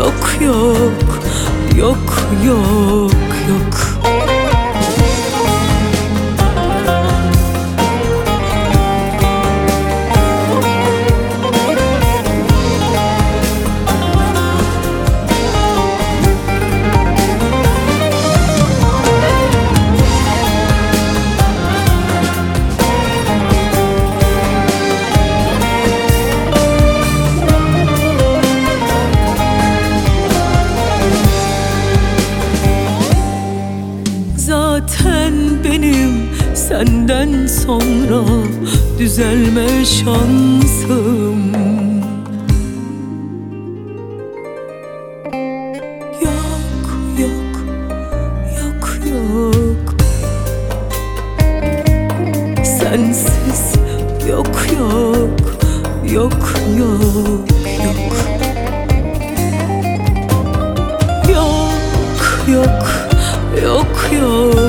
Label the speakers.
Speaker 1: Yok yok, yok yok yok. Zaten benim senden sonra düzelme şansım yok, yok, yok, yok. Sensiz yok, yok, yok, yok, yok. Yok, yok, yok, yok.